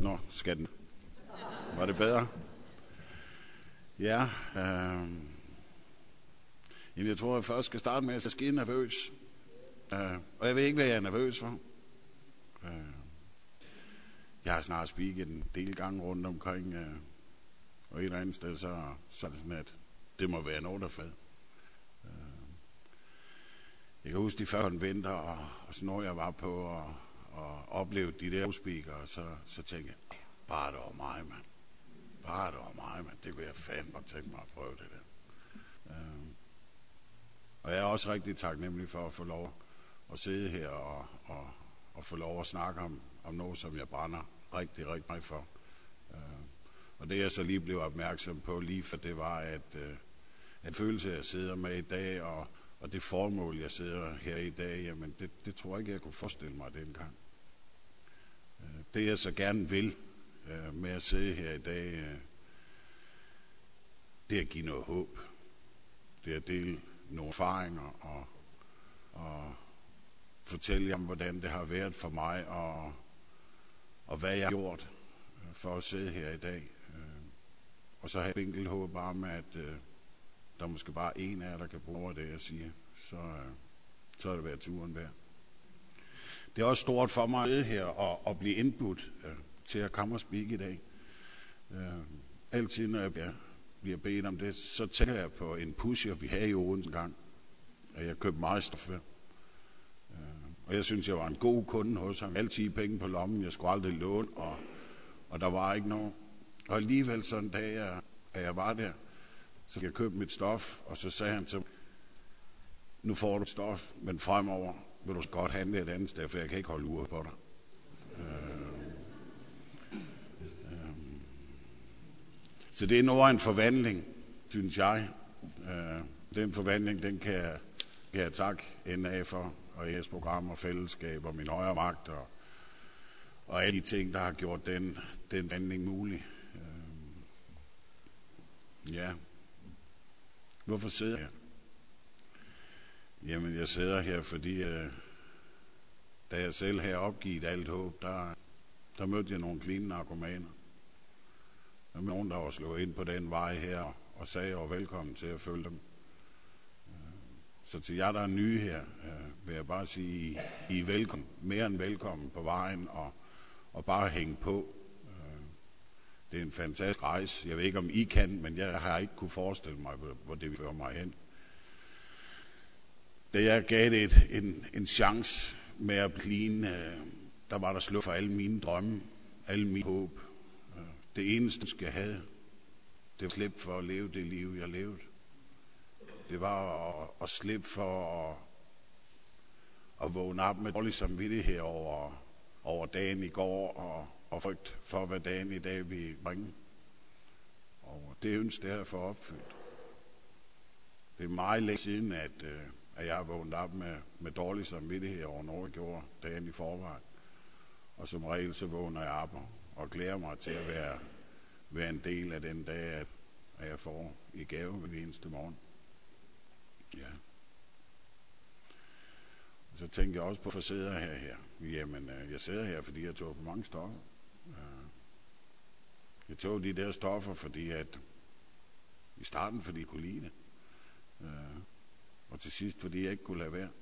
Nå, skal den. Var det bedre? Ja. Jeg tror, jeg først skal starte med, at jeg skal nervøs. Og jeg ved ikke, hvad jeg er nervøs for. Jeg har snart speaket en del gange rundt omkring, og et eller andet sted, så er det sådan, at det må være noget, der fed. Jeg kan huske de før konventer, og sådan noget, jeg var på, og oplevede de der speakere, så tænkte jeg, bare det var mig, mand. Bare det var mig, mand. Det kunne jeg fandme godt tænke mig at prøve det der. Og jeg er også rigtig taknemmelig for at få lov at sidde her og få lov at snakke om noget, som jeg brænder rigtig, rigtig meget for. Og det jeg så lige blev opmærksom på lige for det var, at følelse jeg sidder med i dag, og det formål jeg sidder her i dag, jamen det tror jeg ikke, jeg kunne forestille mig dengang. Det jeg så gerne vil med at sidde her i dag, det er at give noget håb. Det er at dele nogle erfaringer og fortælle om, hvordan det har været for mig, og hvad jeg har gjort for at sidde her i dag. Og så har jeg et enkelt håb om, at der er måske bare en af jer, der kan bruge det, jeg siger. Så er det været turen værd. Det er også stort for mig at sidde her og blive indbudt til at komme og speak i dag. Altid når jeg bliver bedt om det, så tænker jeg på en pusher, vi havde i Odense en gang. Jeg købte meget stof. Og jeg synes, jeg var en god kunde hos ham. Altid penge på lommen, jeg skulle aldrig låne, og der var ikke noget. Og alligevel sådan en dag, at jeg var der, så jeg købte mit stof, og så sagde han til mig, nu får du stof, men fremover vil du godt handle et andet sted, for jeg kan ikke holde ude på dig. Så det er noget af en forvandling, synes jeg. Den forvandling, den kan jeg takke NA for, og jeres program og fællesskab og min højre magt og alle de ting, der har gjort den forvandling mulig. Ja. Hvorfor sidder jeg her? Jamen, jeg sidder her, fordi da jeg selv havde opgivet alt håb, der mødte jeg nogle clean narkomaner. Der var nogen, der var slået ind på den vej her, og sagde, og velkommen til at følge dem. Så til jer, der er nye her, vil jeg bare sige, I er velkommen, mere end velkommen på vejen, og bare hænge på. Det er en fantastisk rejse. Jeg ved ikke, om I kan, men jeg har ikke kunne forestille mig, hvor det vil føre mig hen. Da jeg gav det en chance med at blive der var der slået for alle mine drømme, alle mine håb. Det eneste, jeg havde, det var at slippe for at leve det liv, jeg levede. Det var at slippe for at vågne op med dårlig samvittighed over dagen i går, og frygt for, hvad dagen i dag vil bringe. Og det ønsker jeg for opfyldt. Det er meget længe siden, at jeg har vågnet op med dårlig samvittighed over noget, jeg gjorde dagen i forvejen. Og som regel så vågner jeg op og glæder mig til at være en del af den dag, at jeg får i gave hver eneste morgen. Ja. Og så tænker jeg også på, at jeg sidder her. Jamen, jeg sidder her, fordi jeg tog for mange stoffer. Jeg tog de der stoffer, fordi at i starten, fordi jeg kunne lide det. Og til sidst, fordi jeg ikke kunne lade være.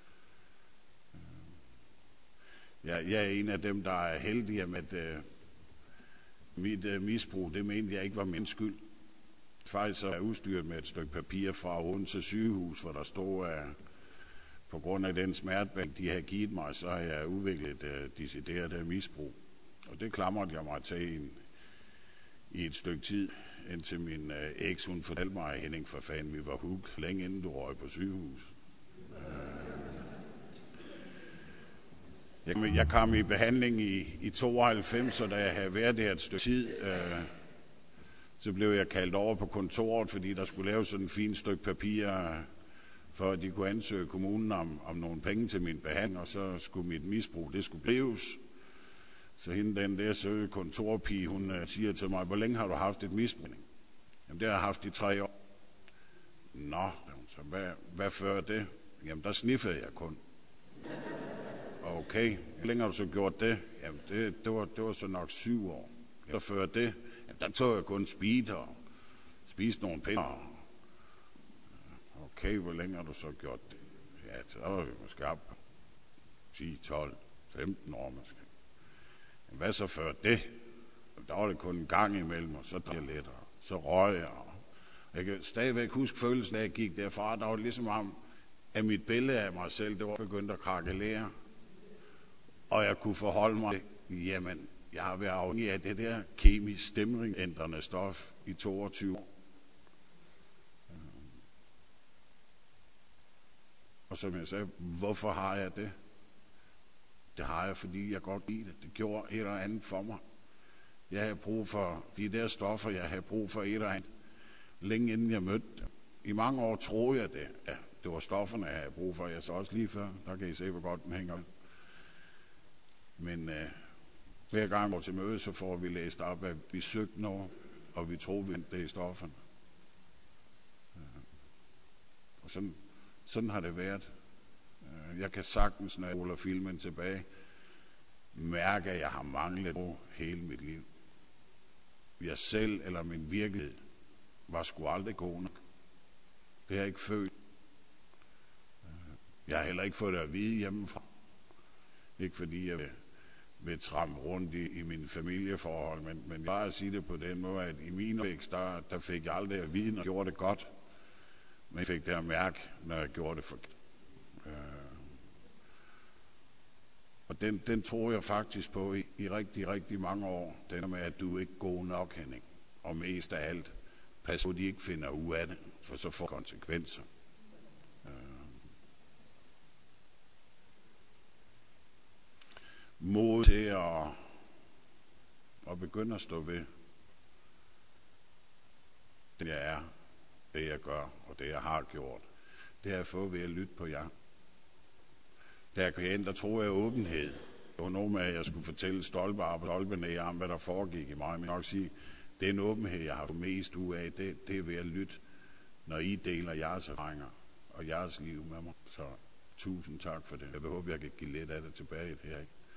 Jeg er en af dem, der er heldige med, at mit misbrug, det mente jeg ikke var min skyld. Faktisk så er jeg udstyret med et stykke papir fra Odense sygehus, hvor der stod, at på grund af den smertebehandling, de havde givet mig, så har jeg udviklet et decideret misbrug. Og det klamrede jeg mig til i et stykke tid, indtil min eks, hun fortalte mig, at Henning, for fanden, vi var hooked længe inden du røg på sygehus. Jeg kom i behandling i 92, og da jeg havde været der et stykke tid, så blev jeg kaldt over på kontoret, fordi der skulle laves sådan et fint stykke papir, for at de kunne ansøge kommunen om nogle penge til min behandling, og så skulle mit misbrug, det skulle drives. Så hende den der søge kontorpige, hun siger til mig, hvor længe har du haft et misbrug? Jamen det har jeg haft i 3 år. Nå, så hvad før det? Jamen der sniffede jeg kun. Okay, hvor længe har du så gjort det? Jamen, det var så nok 7 år. Så før det, der tog jeg kun speed og spiste nogle piller. Okay, hvor længe har du så gjort det? Ja, så var vi måske op 10, 12, 15 år måske. Men hvad så før det? Der var det kun en gang imellem, og så drak jeg lidt, og så røg jeg. Jeg kan stadigvæk huske følelsen af, at jeg gik derfra. Der var det ligesom om, at mit billede af mig selv, det var begyndt at krakelere. Og jeg kunne forholde mig, jamen, jeg har været afhængig af det der kemisk stemningsændrende stof i 22 år. Og som jeg sagde, hvorfor har jeg det? Det har jeg, fordi jeg godt lide det. Det gjorde et eller andet for mig. Jeg havde brug for de der stoffer, jeg havde brug for et eller andet. Længe inden jeg mødte dem. I mange år troede jeg det. Ja, det var stofferne, jeg havde brug for. Jeg så også lige før. Der kan I se, hvor godt den hænger. Men hver gang vi går til møde, så får vi læst op, at vi søgte noget, og vi troede, vi det i stofferne. Og sådan har det været. Jeg kan sagtens, når jeg ruller filmen tilbage, mærke, at jeg har manglet på hele mit liv. Jeg selv eller min virkelighed var sgu aldrig god nok. Det har jeg ikke følt. Jeg har heller ikke fået det at vide hjemmefra. Ikke fordi jeg vil trampe rundt i mine familieforhold, men bare at sige det på den måde, at i min opvækst, der fik jeg aldrig at vide, når jeg gjorde det godt. Men jeg fik det at mærke, når jeg gjorde det forkert. Og den tror jeg faktisk på i rigtig, rigtig mange år. Den med, at du ikke er god nok, Henning. Og mest af alt, pas på, at de ikke finder ud af det, for så får konsekvenser. Mod til at begynde at stå ved det, jeg er, det jeg gør, og det jeg har gjort. Det har jeg fået ved at lytte på jer. Da jeg gik ind, der tror jeg åbenhed. Det var noget med, at jeg skulle fortælle stolpe op og stolpe ned om, hvad der foregik i mig. Men jeg nok sige, det er en åbenhed, jeg har fået mest ud af. Det er ved at lytte, når I deler jeres erfaringer og jeres liv med mig. Så tusind tak for det. Jeg håber, jeg kan give lidt af det tilbage her.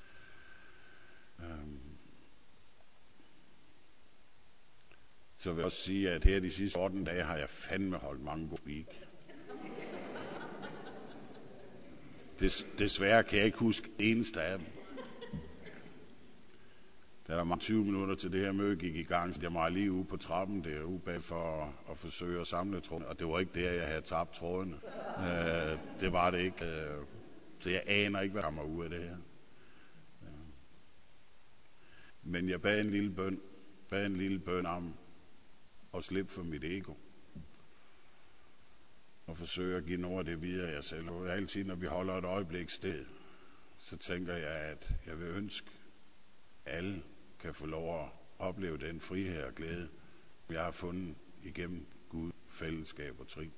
Så vil jeg også sige, at her de sidste 14 dage har jeg fandme holdt mange gode speak. Desværre kan jeg ikke huske eneste af dem. Da der var 20 minutter til det her møde gik i gang, så jeg mig lige ude på trappen derude bag for at forsøge at samle tråden. Og det var ikke der, jeg havde tabt trådene. Det var det ikke. Så jeg aner ikke, hvad der kommer ud af det her. Men jeg bad en lille bøn om at slippe for mit ego. Og forsøge at give noget af det videre jeg selv. Og altid, når vi holder et øjeblik sted, så tænker jeg, at jeg vil ønske, at alle kan få lov at opleve den frihed og glæde, jeg har fundet igennem Gud, fællesskab og trin.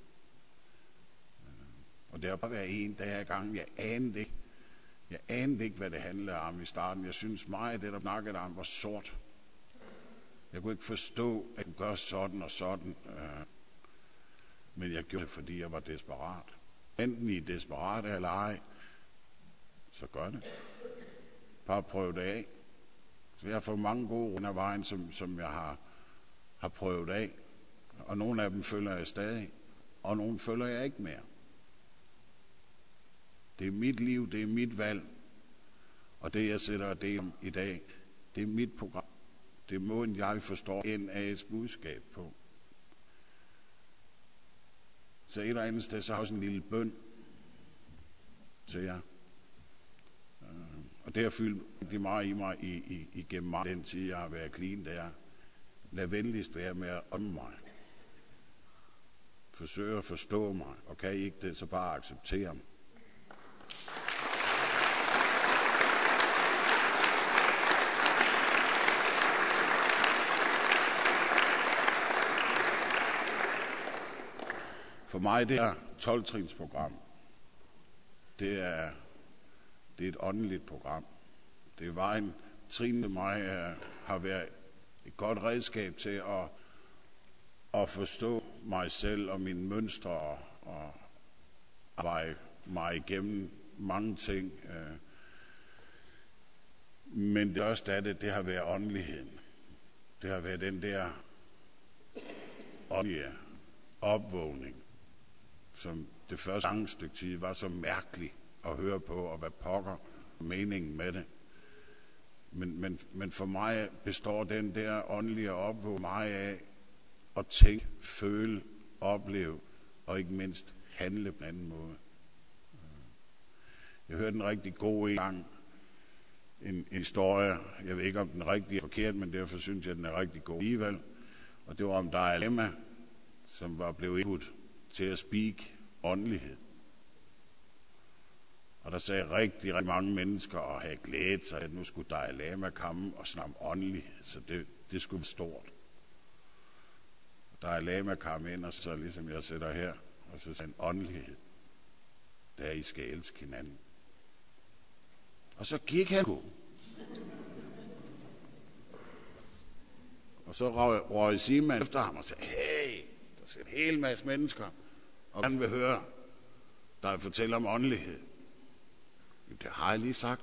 Og det har bare været en dag ad gangen. Jeg anede ikke, hvad det handlede om i starten. Jeg synes meget af det, der snakkede om, var sort. Jeg kunne ikke forstå, at jeg gør sådan og sådan. Men jeg gjorde det, fordi jeg var desperat. Enten I er desperat eller ej, så gør det. Bare prøv det af. Så jeg har fået mange gode rundt af vejen, som jeg har prøvet af. Og nogle af dem følger jeg stadig, og nogle følger jeg ikke mere. Det er mit liv, det er mit valg. Og det, jeg sætter det om i dag, det er mit program. Det er måden, jeg forstår NA's budskab på. Så et eller andet sted, så har jeg også en lille bøn til jer. Og det har fyldt rigtig meget i mig igennem meget den tid, jeg har været clean der. Lad venligst være med at ånde mig. Forsøg at forstå mig, og kan I ikke det, så bare acceptere mig. For mig, det her 12-trinsprogram, det er et åndeligt program. Det er vejen, trin med mig har været et godt redskab til at forstå mig selv og mine mønstre og arbejde mig igennem mange ting. Men det første af det har været åndeligheden. Det har været den der åndelige opvågning, som det første lange stykke tid var så mærkeligt at høre på, og hvad pokker meningen med det. Men for mig består den der åndelige opvågning meget af at tænke, føle, opleve og ikke mindst handle på en anden måde. Jeg hørte en rigtig god en gang, en historie, jeg ved ikke om den er rigtig forkert, men derfor synes jeg, den er rigtig god alligevel. Og det var om Dalai Lama, som var blevet indbudt til at speak åndelighed. Og der sagde rigtig mange mennesker og havde glædet sig, at nu skulle Dalai Lama komme og snakke om åndelighed, så det skulle være stort. Dalai Lama kom ind, og så ligesom jeg sidder her, og så sagde en åndelighed, der I skal elske hinanden. Og så gik han. Og så røg Simon efter ham og sagde, hey, der er en hel masse mennesker, og han vil høre dig fortælle om åndelighed. Jamen, det har jeg lige sagt.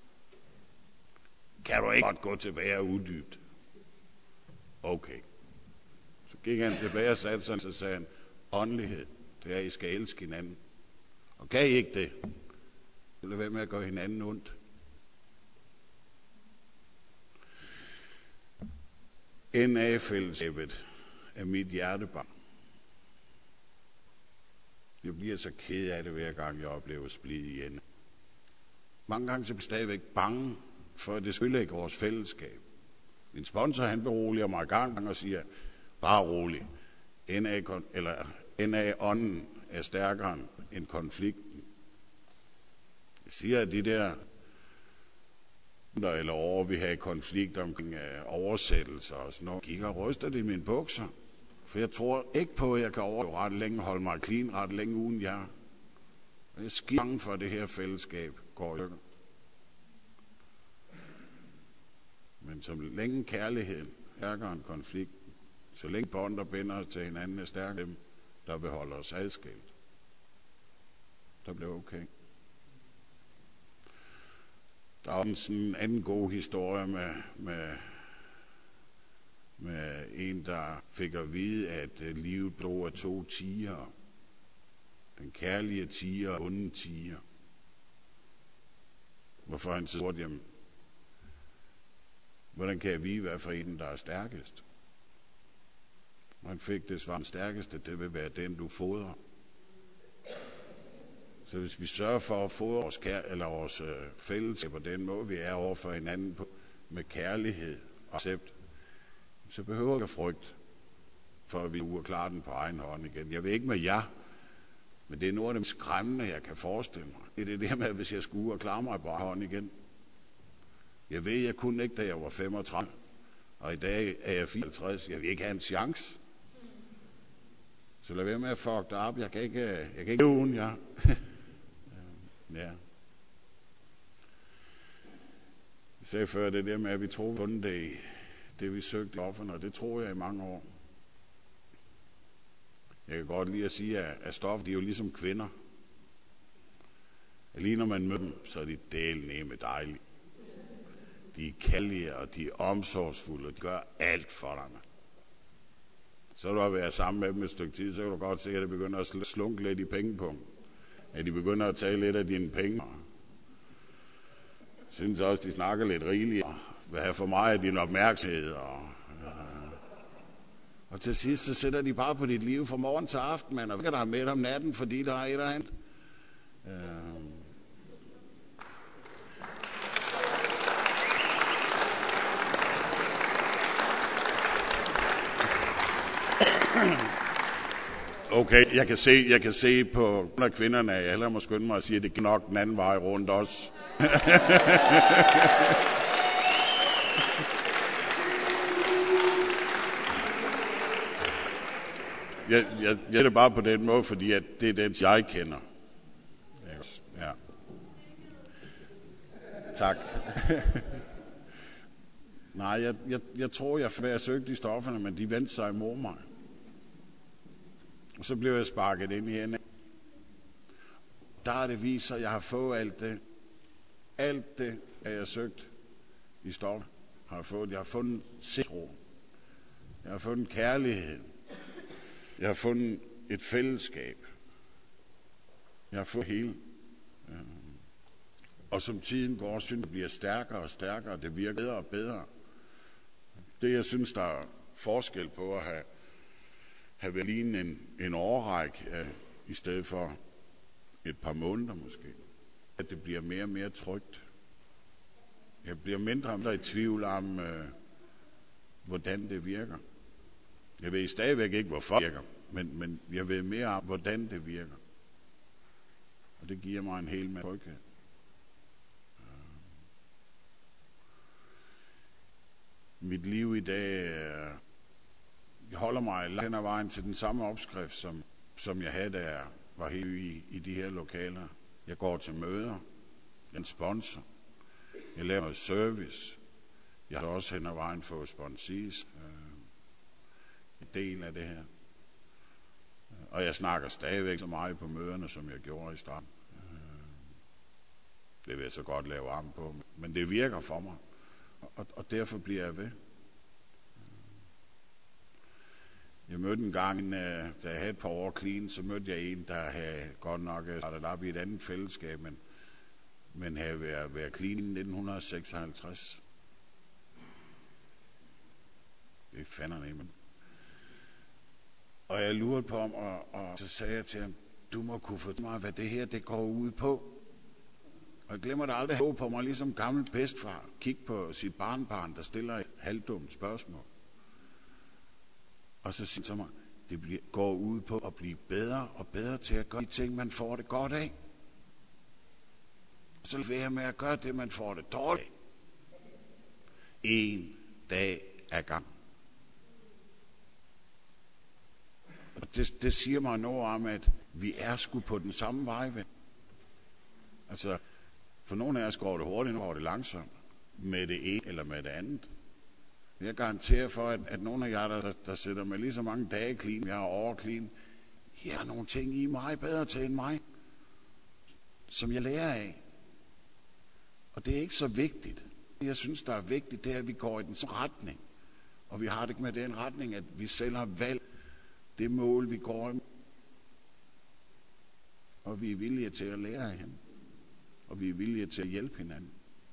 Kan du ikke godt gå tilbage og uddybe? Okay. Så gik han tilbage og satte sig, og så sagde han, åndelighed, det er, I skal elske hinanden. Og kan I ikke det? Så lad være med at gøre hinanden ondt. NA-fællesskabet er mit hjertebarn. Jeg bliver så ked af det, hver gang jeg oplever splid igen. Mange gange så bliver jeg stadigvæk bange for, at det ødelægger vores fællesskab. Min sponsor, han beroliger mig gang og siger, bare rolig. NA-ånden er stærkere end konflikten. Jeg siger, at de der eller år, vi havde konflikt omkring oversættelser og sådan noget, gik og ryster det i mine bukser. For jeg tror ikke på, at jeg kan overleve ret længe, holde mig clean ret længe uden jer. Jeg er skide bange for, at det her fællesskab går i stykker. Men så længe kærligheden er stærkere end konflikten, så længe bånd, der binder os til hinanden, er stærkere dem, der vil holde os adskilt, der bliver okay. Der er også en anden god historie med en, der fik at vide, at livet bestod af 2 tiger. Den kærlige tiger og onde tiger. Hvorfor han så spurgte, jamen, hvordan kan jeg vide, hvad for en, der er stærkest? Og han fik det svar, den stærkeste, det vil være den, du fodrer. Så hvis vi sørger for at fodre vores fællesskab på den måde, vi er over for hinanden på, med kærlighed og accept, så behøver jeg ikke frygt for, at vi klare den på egen hånd igen. Jeg ved ikke med jer, men det er noget af det skræmmende, jeg kan forestille mig. Det er det der med, hvis jeg skulle klare mig på egen hånd igen. Jeg ved, jeg kunne ikke, da jeg var 35, og i dag er jeg 54. Jeg vil ikke have en chance. Så lad være med at fuck dig op. Jeg kan ikke uden jer. Ja. Jeg sagde før det der med, at vi tror det vi søgte i offerne, og det tror jeg i mange år. Jeg kan godt lide at sige, at stof, de er jo ligesom kvinder. Lige når man møder dem, så er de dælnemme dejlige. De er kærlige, og de er omsorgsfulde, og de gør alt for dig. Så du har været sammen med dem et stykke tid, så kan du godt se, at det begynder at slunke lidt i pengepunkten. At de begynder at tage lidt af dine penge. Jeg synes også, de snakker lidt rigeligt, og vil have for meget af din opmærksomhed. Og til sidst, så sætter de bare på dit liv fra morgen til aften, man, og vækker dig med om natten, fordi der er et eller andet. Okay, jeg kan se på kvinderne, jeg hellere må skynde mig at sige, at det kan nok den anden vej rundt også. Jeg er det bare på den måde, fordi at det er den, jeg kender. Ja. Tak. Nej, jeg tror, jeg søgte i stofferne, men de vendte sig imod mig. Og så blev jeg sparket ind i hende. Der er det vist, at jeg har fået alt det. Alt det, at jeg søgt i stof har jeg fået. Jeg har fundet sindsro. Jeg har fundet kærlighed. Jeg har fundet et fællesskab. Jeg har fundet hele. Og som tiden går, synes jeg, bliver stærkere og stærkere. Det virker bedre og bedre. Det, jeg synes, der er forskel på at have været lige en årrække, i stedet for et par måneder måske. At det bliver mere og mere trygt. Jeg bliver mindre og mindre i tvivl om, hvordan det virker. Jeg ved stadigvæk ikke, hvorfor det virker, men jeg ved mere om, hvordan det virker. Og det giver mig en hel masse tryghed. Mit liv i dag, jeg holder mig langt hen ad vejen til den samme opskrift, som jeg havde, da jeg var helt i de her lokaler. Jeg går til møder, en sponsor, jeg laver noget service, jeg har også hen ad vejen fået sponsees, en del af det her. Og jeg snakker stadigvæk så meget på møderne, som jeg gjorde i starten. Det vil jeg så godt lave om på, men det virker for mig, og derfor bliver jeg ved. Jeg mødte en gang, da jeg havde et par år clean, så mødte jeg en, der havde godt nok startet op i et andet fællesskab, men havde været clean i 1956. Det er fandme. Og jeg lurede på ham, og så sagde jeg til ham, du må kunne fortælle mig, hvad det her det går ud på. Og jeg glemmer det aldrig at på mig, ligesom gammel bedstefar, kigge på sit barnbarn, der stiller et halvdumt spørgsmål. Og så siger han mig, det går ud på at blive bedre og bedre til at gøre de ting, man får det godt af. Og så vil jeg med at gøre det, man får det dårligt af. En dag ad gang. Og det siger mig noget om, at vi er sgu på den samme vej. Altså, for nogle af os går det hurtigt, nogle går det langsomt. Med det ene eller med det andet. Jeg garanterer for, at nogle af jer, der sidder med lige så mange dage clean, jeg er over clean, I har nogle ting, I er meget bedre til end mig, som jeg lærer af. Og det er ikke så vigtigt. Jeg synes, der er vigtigt, det er, at vi går i den retning. Og vi har det ikke med den retning, at vi selv har valgt det mål, vi går i. Og vi er villige til at lære af hinanden. Og vi er villige til at hjælpe hinanden.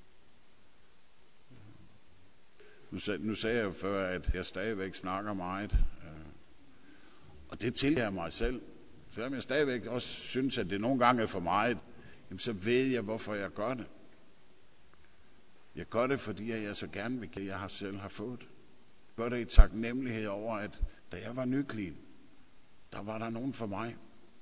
Nu sagde jeg jo før, at jeg stadigvæk snakker meget. Og det tilhører mig selv. Selvom jeg stadigvæk også synes, at det nogle gange er for meget, så ved jeg, hvorfor jeg gør det. Jeg gør det, fordi jeg så gerne vil, at jeg selv har fået. Jeg gør det i taknemmelighed over, at da jeg var nyklin, der var der nogen for mig.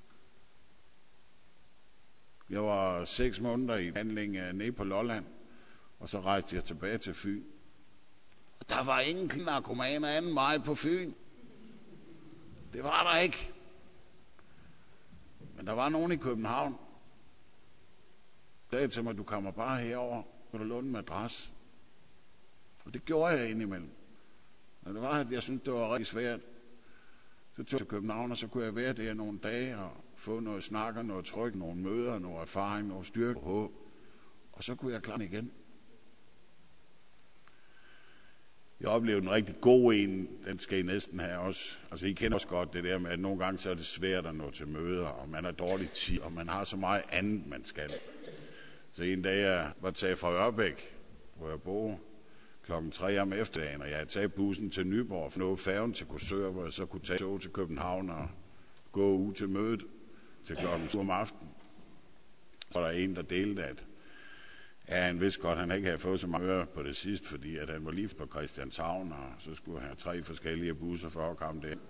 Jeg var 6 måneder i behandling nede på Lolland, og så rejste jeg tilbage til Fyn. Og der var ingen narkomaner anden mig på Fyn. Det var der ikke. Men der var nogen i København. Der sagde til mig, du kommer bare herover, og du låne en madras. Og det gjorde jeg indimellem. Og det var, at jeg syntes, det var rigtig svært. Så tog jeg til København, og så kunne jeg være der nogle dage og få noget snak og noget tryk, nogle møder, noget erfaring, noget styrke og håb. Og så kunne jeg klare igen. Jeg oplevede en rigtig god en, den skal I næsten have også. Altså I kender også godt det der med, at nogle gange så er det svært at nå til møder, og man har dårlig tid, og man har så meget andet, man skal. Så en dag jeg var taget fra Ørbæk, hvor jeg boede, 3:00 om efterdagen, og jeg havde taget bussen til Nyborg, for noget færgen til Korsør, hvor jeg så kunne tage tog til København og gå ud til mødet til 7:00 om aftenen. Så var der en, der delte, at han vidste godt, at han ikke havde fået så mange øre på det sidste, fordi at han var lige på Christianshavn, og så skulle han have 3 forskellige busser for at komme det.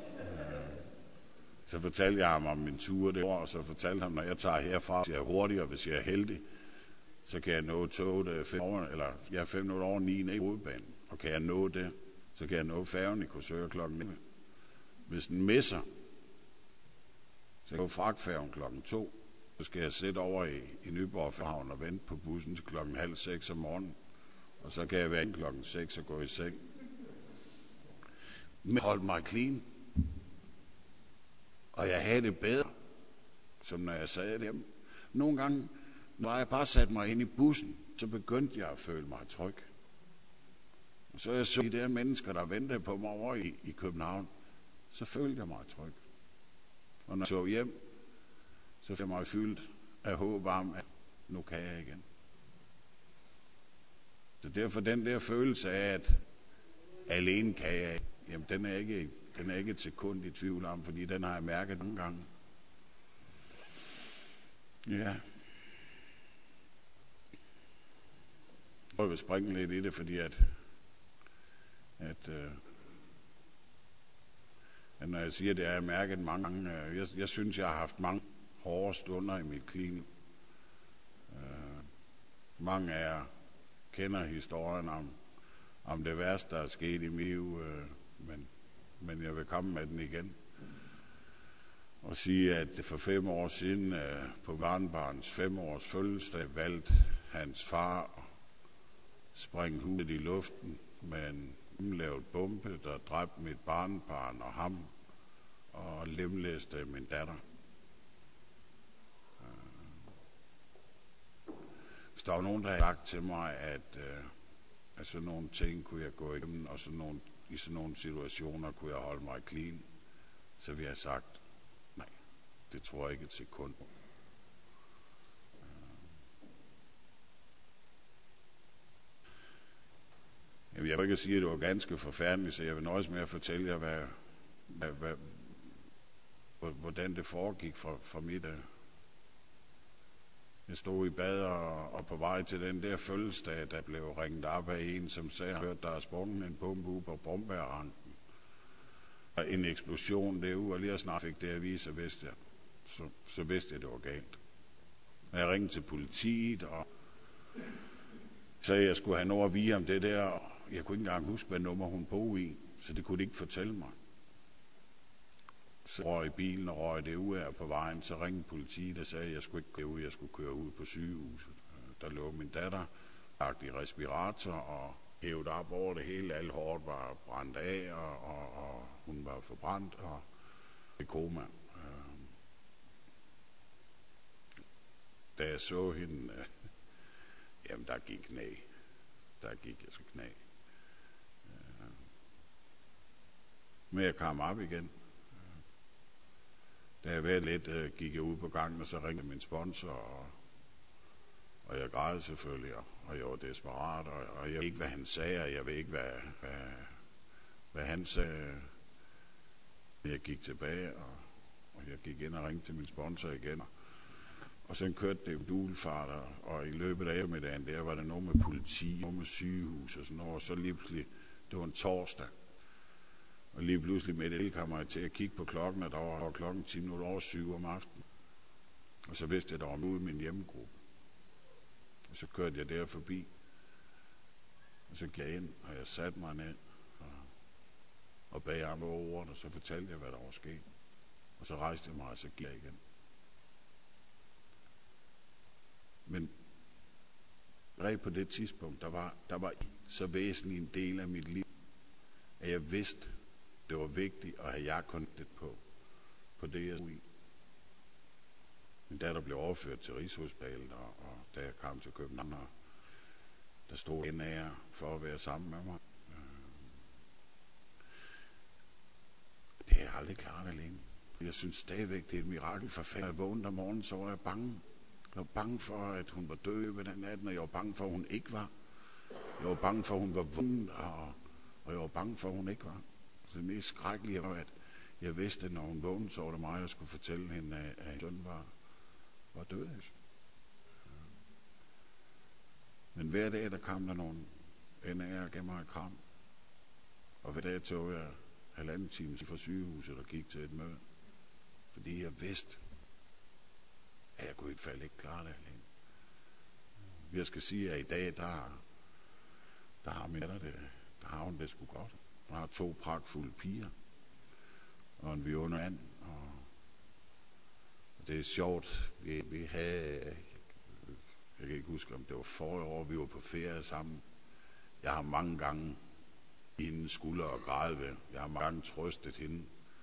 Så fortalte jeg ham om min tur det år, og så fortalte ham, når jeg tager herfra, så jeg er hurtigere, hvis jeg er heldig, så kan jeg nå toget 5 minutter over 9 i hovedbanen. Og kan jeg nå det, så kan jeg nå færgen i Korsør klokken 9. Hvis den misser, så kan jeg gå fragtfærgen klokken 2. Så skal jeg sætte over i Nyborg Havn og vente på bussen til 5:30 om morgenen. Og så kan jeg være klokken 6 og gå i seng. Men holdt mig clean. Og jeg havde det bedre, som når jeg sad hjemme. Nogle gange, når jeg bare satte mig ind i bussen, så begyndte jeg at føle mig tryg. Og så jeg så de der mennesker, der ventede på mig over i København, så følte jeg mig tryg. Og når jeg så hjem, så følte jeg mig fyldt af håb om, at nu kan jeg igen. Så derfor den der følelse af, at alene kan jeg, jamen den er ikke et sekund i tvivl om, fordi den har jeg mærket nogle gange. Ja. Jeg vil springe lidt i det, fordi at når jeg siger det, har jeg mærket mange gange. Jeg synes, jeg har haft mange hårde stunder i mit liv. Mange af jer kender historien om det værste, der er sket i mit liv, men jeg vil komme med den igen. Og sige, at for 5 år siden på barnebarns 5-års fødselsdag valgte hans far at springe huset i luften med en lavet bombe, der dræbte mit barnebarn og ham og lemlæste min datter. Hvis der var nogen, der havde sagt til mig, at sådan nogle ting kunne jeg gå igennem, og i sådan nogle situationer kunne jeg holde mig clean, så ville jeg have sagt, nej, det tror jeg ikke et sekund. Jeg vil ikke sige, at det var ganske forfærdeligt, så jeg vil nøjes med at fortælle jer, hvordan det foregik fra mit. Jeg stod i bad og på vej til den der fødselsdag, der blev ringet op af en, som sagde, at der er sprunget en bombe ude på Brombærranken. En eksplosion derude, og lige snart fik det at vise, så vidste jeg, det var galt. Og jeg ringede til politiet og sagde, at jeg skulle have noget at vide om det der. Jeg kunne ikke engang huske, hvad nummer hun boede i, så det kunne de ikke fortælle mig. Så røg i bilen og røg det ud af på vejen, så ringede politiet og sagde, at jeg skulle ikke køre ud, jeg skulle køre ud på sygehuset. Der lå min datter lagt i respirator og hævet op over det hele. Alt hårdt var brændt af, og hun var forbrændt og i koma. Da jeg så hende, jamen der gik knæ. Der gik jeg så knæ. Men jeg kom op igen. Da jeg var lidt, gik jeg ud på gangen, og så ringede min sponsor, og jeg græd selvfølgelig, og jeg var desperat, og jeg ved ikke, hvad han sagde, og jeg ved ikke, hvad han sagde. Jeg gik tilbage, og jeg gik ind og ringte til min sponsor igen, og så kørte det jo duelfart, og i løbet af eftermiddagen, der var der noget med politi, noget med sygehus og sådan noget, og så lige pludselig, det var en torsdag, og lige pludselig med det kommer jeg til at kigge på klokken, og der var klokken 7:10 om aftenen. Og så vidste jeg, at der var ude i min hjemmegruppe. Og så kørte jeg der forbi, og så gik jeg ind, og jeg satte mig ned, og bag ham over ordet, og så fortalte jeg, hvad der var sket. Og så rejste jeg mig, og så gik jeg igen. Men på det tidspunkt, der var så væsentlig en del af mit liv, at jeg vidste, det var vigtigt at have jer kontakt på det, jeg stod i. Min datter blev overført til Rigshospitalet, og da jeg kom til København, der stod en af jer for at være sammen med mig. Det har jeg aldrig klaret alene. Jeg synes stadigvæk, det er et mirakel for fanden. Jeg vågnede om morgenen, så var jeg bange. Jeg var bange for, at hun var død ved den natten, og jeg var bange for, at hun ikke var. Jeg var bange for, at hun var vundet, og jeg var bange for, at hun ikke var. Så det mest skrækkelige var, at jeg vidste, at når hun vågnede, så var det mig, jeg skulle fortælle hende, at hendes søn var død. Men hver dag, der kom der nogen NA'er og gav mig et kram. Og hver dag tog jeg 1,5 time fra sygehuset og gik til et møde. Fordi jeg vidste, at jeg kunne i hvert fald ikke klare det alene. Jeg skal sige, at i dag, der har min datter det, der har hun det sgu godt. Hun har 2 pragtfulde piger, og en vidundermand, og det er sjovt. Vi havde, jeg kan ikke huske, om det var forrige år, vi var på ferie sammen. Jeg har mange gange i hendes skulder og græde ved. Jeg har mange gange trøstet hende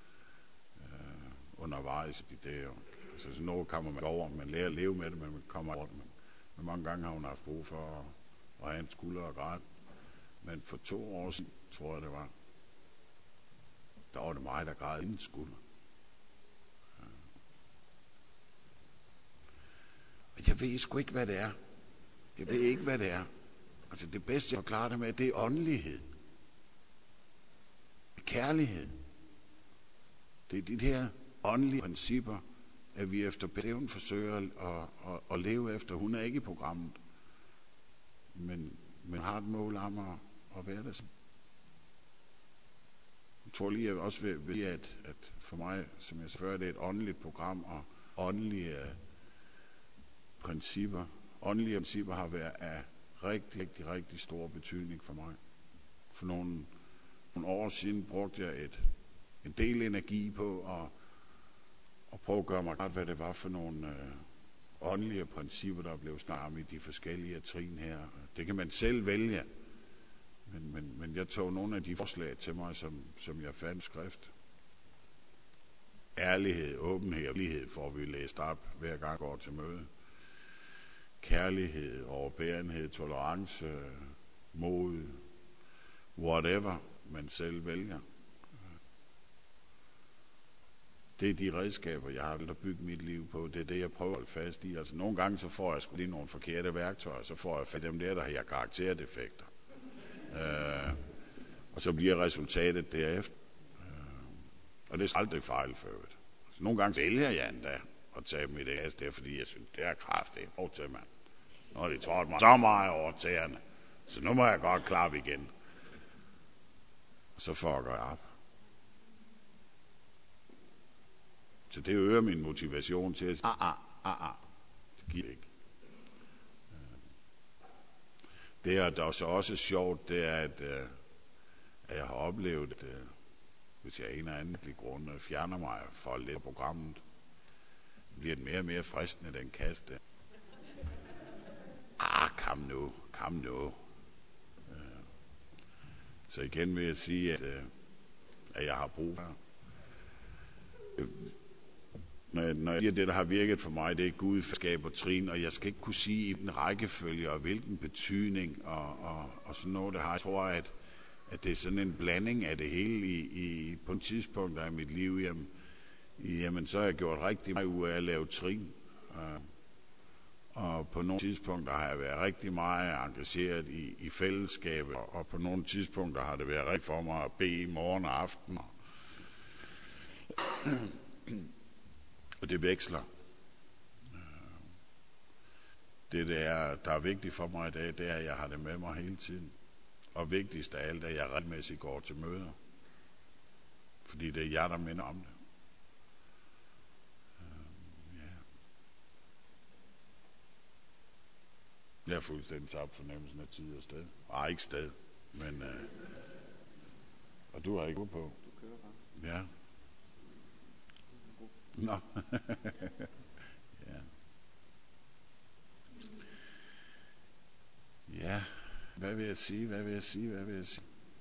undervejs i de der. Altså sådan noget kommer man over, man lærer at leve med det, men man kommer over det. Men mange gange har hun haft brug for at have en skulder og græde. Men for 2 år siden, tror jeg det var, der var det mig, der græd inden skulder. Ja. Og jeg ved sgu ikke, hvad det er. Jeg ved ikke, hvad det er. Altså det bedste, jeg forklarer det med, det er åndelighed. Kærlighed. Det er de her åndelige principper, at vi efter bedøven forsøger at leve efter. Hun er ikke i programmet, men har et mål om at være det. Jeg tror lige, jeg også vil at for mig, som jeg sagde før, det er et åndeligt program, og åndelige principper. Åndelige principper har været af rigtig stor betydning for mig. For nogle år siden brugte jeg en del energi på at prøve at gøre mig klart, hvad det var for nogle åndelige principper, der blev snakket om i de forskellige trin her. Det kan man selv vælge, men jeg tog nogle af de forslag til mig, som jeg fandt skrift. Ærlighed, åbenhed og lighed får vi læst op, hver gang jeg går til møde. Kærlighed, overbærenhed, tolerance, mod, whatever man selv vælger. Det er de redskaber, jeg har at bygge mit liv på. Det er det, jeg prøver at holde fast i. Altså nogle gange, så får jeg sgu lige nogle forkerte værktøjer, så får jeg fat dem der har karakterdefekter. Og så bliver resultatet derefter. Og det er aldrig fejl for øvrigt. Så nogle gange vælger jeg endda at tage dem i det der, fordi jeg synes, det er kraftigt. Prøv til, mand. Nu har de trådt mig så meget over tæerne, så nu må jeg godt klappe igen. Og så fucker jeg op. Så det øger min motivation til at sige, det giver ikke. Det, der er så også sjovt, det er, at jeg har oplevet, hvis jeg af en eller anden grund fjerner mig fra lidt af programmet, bliver det mere og mere fristende, den kaste. Kom nu. Så igen vil jeg sige, at jeg har brug for. Når jeg siger, det, der har virket for mig, det er Gud, fællesskab og trin, og jeg skal ikke kunne sige i den rækkefølge, og hvilken betydning, og sådan noget, der har. Jeg tror, at det er sådan en blanding af det hele på et tidspunkt af mit liv. Jamen, så har jeg gjort rigtig meget ud af at lave trin. Og på nogle tidspunkter har jeg været rigtig meget engageret i fællesskabet, og på nogle tidspunkter har det været rigtig for mig at bede morgen og aften. Og det veksler. Det der er vigtigt for mig i dag, det er, at jeg har det med mig hele tiden. Og vigtigst af alt, at jeg retmæssigt går til møder. Fordi det er jer, der minder om det. Jeg er fuldstændig tabt fornemmelsen af tid og sted. Ikke sted, men... og du har ikke ude på. Du kører bare. Ja. Nå. Ja. Ja. Hvad vil jeg sige?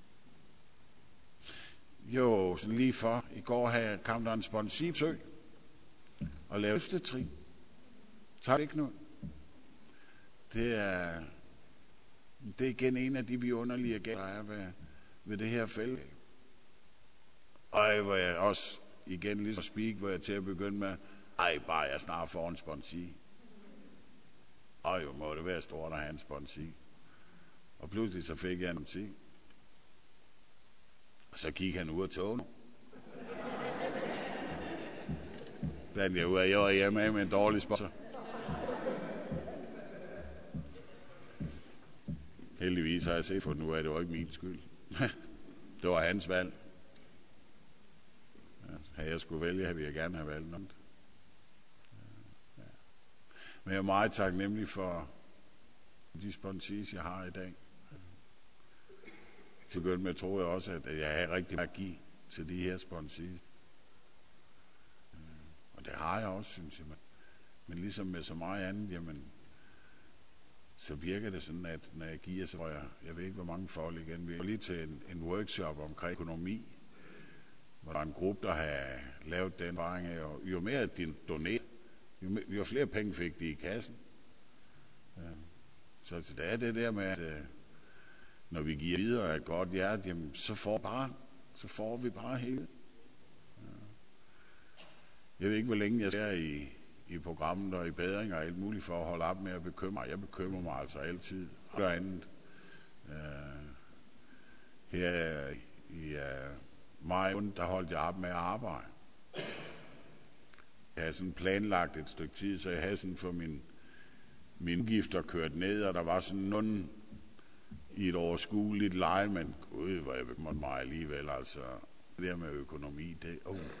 Jo, sådan lige for. I går kom der en sponsibsøg og lavede løftetrin. Så er det ikke noget. Det er igen en af de vidunderlige gæld, der er ved det her fællesskab. Og hvor jeg også igen ligesom speak, hvor jeg til at begynde med, bare jeg snart får en sponsi. Jo, må det være stort at have en sponsi. Og pludselig så fik jeg en sponsi. Og så gik han ud af togen. Fandt jeg ud af, at jeg var hjemme med en dårlig sponsor. Heldigvis har jeg set for nu, at det var ikke min skyld. Det var hans valg. Havde jeg skulle vælge, ville jeg gerne have valgt noget. Ja. Men jeg er meget taknemmelig for de sponsis, jeg har i dag. Til begynde med tror jeg også, at jeg har rigtig meget at give til de her sponsis. Og det har jeg også, synes jeg. Men ligesom med så meget andet, jamen, så virker det sådan, at når jeg giver, så jeg ved ikke, hvor mange folk igen. Vi var lige til en workshop omkring økonomi, hvor der var en gruppe, der havde lavet den erfaring af, og jo mere de donerede, jo flere penge fik de i kassen. Ja. Så det er det der med, når vi giver videre af et godt hjerte, jamen, så får vi bare hele. Jeg ved ikke, hvor længe jeg ser i programmet og i bedring og alt muligt for at holde op med at bekymre. Jeg bekymrer mig altså altid. Og andet. Her i maj, der holdt jeg op med at arbejde. Jeg havde sådan planlagt et stykke tid, så jeg havde sådan for min udgifter kørt ned, og der var sådan nogen i et overskueligt leje, men gud, hvor jeg bekymrede mig alligevel, altså det der med økonomi, det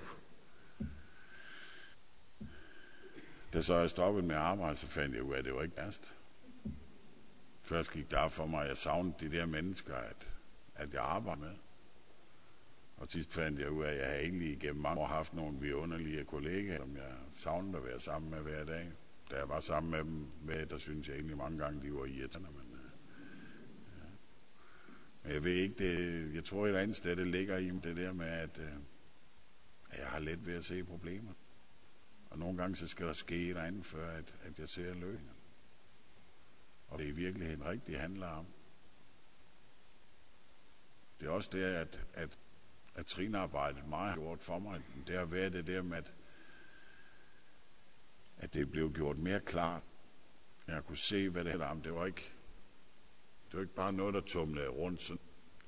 Da så jeg stoppede med at arbejde, så fandt jeg ud af, at det var ikke værst. Først gik der for mig, at jeg savnede de der mennesker, at jeg arbejder med. Og sidst fandt jeg ud af, at jeg havde egentlig igennem mange år haft nogle vidunderlige kollegaer, som jeg savnede at være sammen med hver dag. Da jeg var sammen med dem, der synes jeg egentlig mange gange, de var irriterende. Men jeg ved ikke, jeg tror et andet sted, det ligger i det der med, at jeg har let ved at se problemer. Og nogle gange så skal der ske et andet, før at jeg ser løsningen. Og det er i virkeligheden rigtigt handler om. Det er også det, at trinarbejdet meget har gjort for mig. Det har været det der med, at det blev gjort mere klart. Jeg kunne se, hvad det handler om. Det var ikke bare noget, der tumlede rundt. Sådan.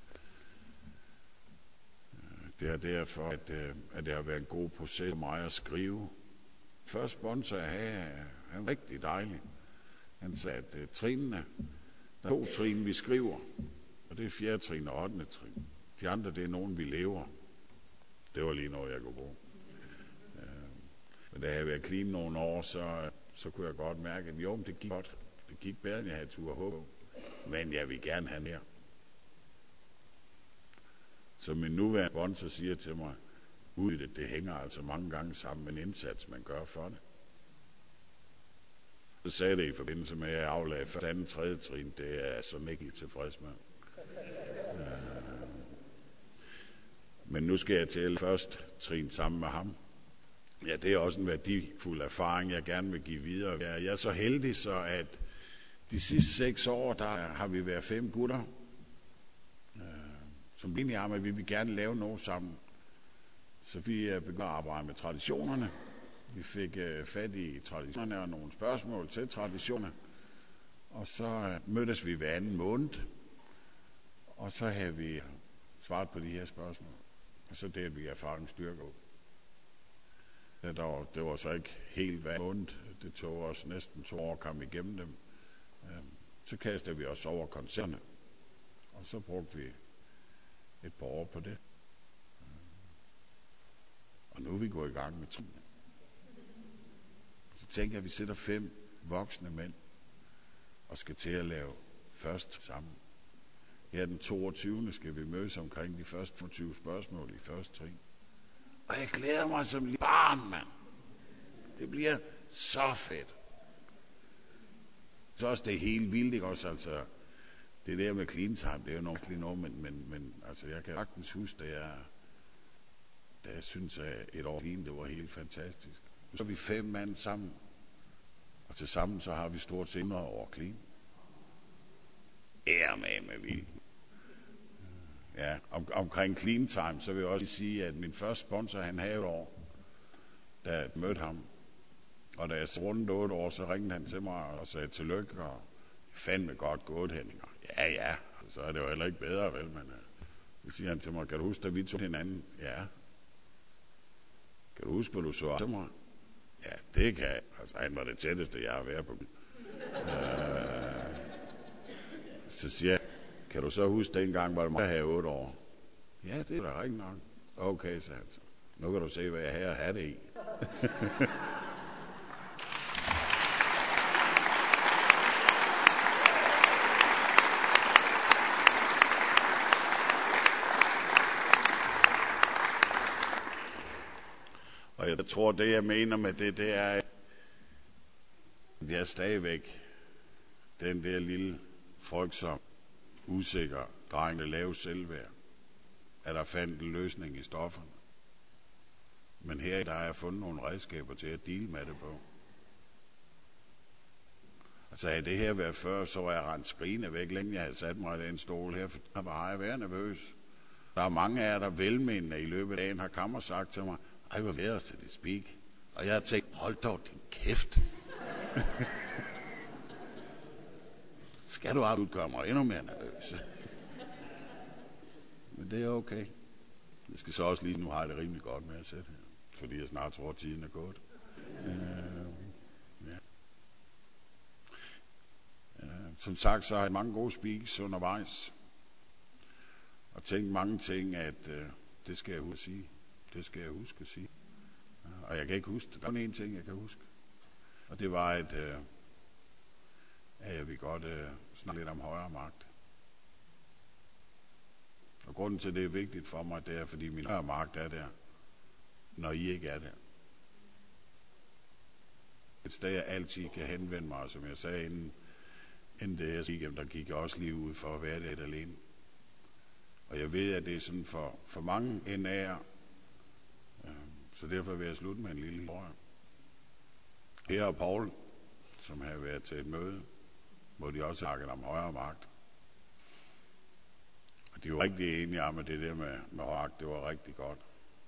Det er derfor, at det har været en god proces for mig at skrive. Først sponsor jeg havde, han var rigtig dejlig. Han sagde, at trinene, der er 2 trin, vi skriver. Og det er 4. trin og 8. trin. De andre, det er nogen, vi lever. Det var lige noget, jeg kunne bruge. Men da jeg havde været clean nogle år, så kunne jeg godt mærke, at jo, det gik godt. Det gik bedre, end jeg havde tur og håb. Men jeg vil gerne have mere. Så min nuværende sponsor siger til mig, det hænger altså mange gange sammen med en indsats, man gør for det. Så sagde det i forbindelse med, at jeg aflagde 1., 2., 3. trin. Det er jeg sådan ikke helt tilfreds med. Men nu skal jeg til 1. trin sammen med ham. Ja, det er også en værdifuld erfaring, jeg gerne vil give videre. Jeg er så heldig, så at de sidste 6 år, der har vi været 5 gutter, som blev enige om, at vi vil gerne lave noget sammen. Så vi begyndte at arbejde med traditionerne. Vi fik fat i traditionerne og nogle spørgsmål til traditioner. Og så mødtes vi hver anden måned. Og så havde vi svaret på de her spørgsmål. Og så delte vi erfaringsstyrker ud. Det var så ikke helt hver måned. Det tog os næsten 2 år at komme igennem dem. Så kastede vi os over koncerterne. Og så brugte vi et par år på det. Og nu er vi gået i gang med trinene. Så tænker jeg, at vi sætter 5 voksne mænd og skal til at lave først sammen. Her den 22. skal vi mødes omkring de første 25 spørgsmål i 1. trin. Og jeg glæder mig som lille barn, mand. Det bliver så fedt. Så også det er helt vildt, ikke også? Altså, det der med clean time, det er jo noget, men altså, jeg kan sagtens huske, da jeg synes, at et år clean, det var helt fantastisk. Så er vi 5 mand sammen, og til sammen så har vi stort set 100 år clean. Med vildt. Ja, omkring clean time, så vil jeg også sige, at min første sponsor, han havde et år, da jeg mødte ham. Og da jeg rundede 8 år, så ringede han til mig og sagde tillykke, og fandme godt gået, Henning. Ja, så er det jo heller ikke bedre, vel, men så siger han til mig, kan du huske, da vi tog hinanden? Ja. Kan du huske, hvad du så til mig? Ja, det kan jeg. Altså, han var det tætteste, jeg har været på. Så siger jeg, kan du så huske, dengang var det mig, der havde 8 år? Ja, det er da rigtig nok. Okay, sagde han så. Nu kan du se, hvad jeg har at have det i. Og jeg tror, det jeg mener med det er, at jeg er stadigvæk den der lille frygtsom, usikker dreng, der laver selvværd, at der fandt en løsning i stofferne. Men her der har jeg fundet nogle redskaber til at deale med det på. Så havde det her været før, så var jeg rent skrigende væk, længe jeg havde sat mig i den stol her, for der var jeg været nervøs. Der er mange af jer, der velmenende i løbet af dagen har kommet og sagt til mig, ej, hvor værd til det speak. Og jeg har tænkt, hold dog din kæft. Skal du aldrig gøre mig endnu mere nervøs? Men det er okay. Jeg skal så også lige, nu har jeg det rimelig godt med at sætte her, fordi jeg snart tror, at tiden er gået. Som sagt, så har jeg mange gode speaks undervejs. Og tænkt mange ting, at det skal jeg huske at sige. Det skal jeg huske at sige. Og jeg kan ikke huske det. Der er kun én ting, jeg kan huske. Og det var, at jeg vil godt snakke lidt om højere magt. Og grunden til, det er vigtigt for mig, det er, fordi min højere magt er der, når I ikke er der. Et sted, jeg altid kan henvende mig, som jeg sagde inden det her sige, der gik jeg også lige ud for at være det alene. Og jeg ved, at det er sådan for mange end af jer. Så derfor vil jeg slutte med en lille historie. Her er Paul, som har været til et møde, hvor de også snakkede om højere magt. Og de var rigtig enige om, at det der med højere magt, det var rigtig godt.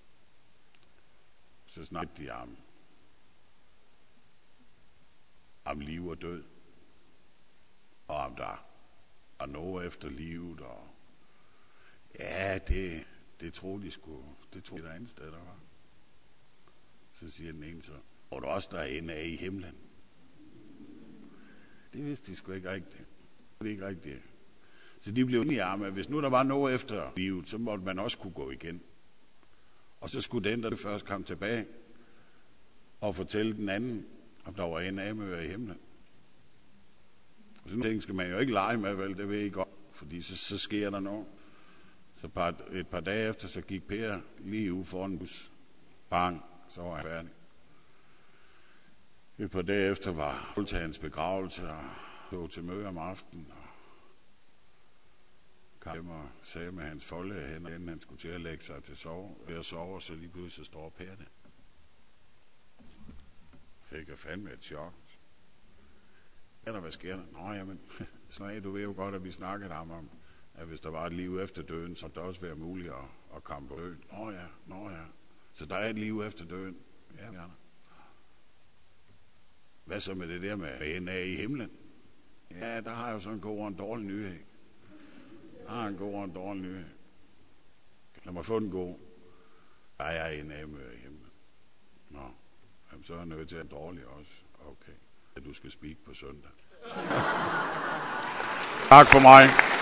Så snakkede de om liv og død. Og om der er noget efter livet, og ja, det troede de sgu, det troede de der andet sted, der var. Så siger den ene så, og der også der inde af i himlen. Det vidste de sgu ikke rigtigt. Det er ikke rigtigt. Så de blev enige om, at hvis nu der var noget efter livet, så måtte man også kunne gå igen. Og så skulle den, der først kom tilbage, og fortælle den anden, om der var en amøer i himlen. Og sådan ting skal man jo ikke lege med, vel, det ved I godt, fordi så sker der noget. Så et par dage efter, så gik Per lige ud foran bus. Bang, så var han færdig. Et par dage efter var til hans begravelse, og tog til møde om aftenen, og kom hjem og sagde med hans folde hænder, inden han skulle til at lægge sig til at sove, så lige pludselig står Per der. Fik jeg fandme et chok. Hvad sker der? Nå, jamen, slag, du ved jo godt, at vi snakkede om, at hvis der var et liv efter døden, så det også være muligt at komme på døden. Nå ja. Så der er et liv efter døden. Ja, gerne. Hvad så med det der med en af i himlen? Ja, der har jeg jo sådan en god og en dårlig nyhed. Lad mig få den god. Der er en af i himlen. Nå, jamen, så er jeg nødt til at dårlig også. Okay. Du skal speak på søndag. Tak for mig.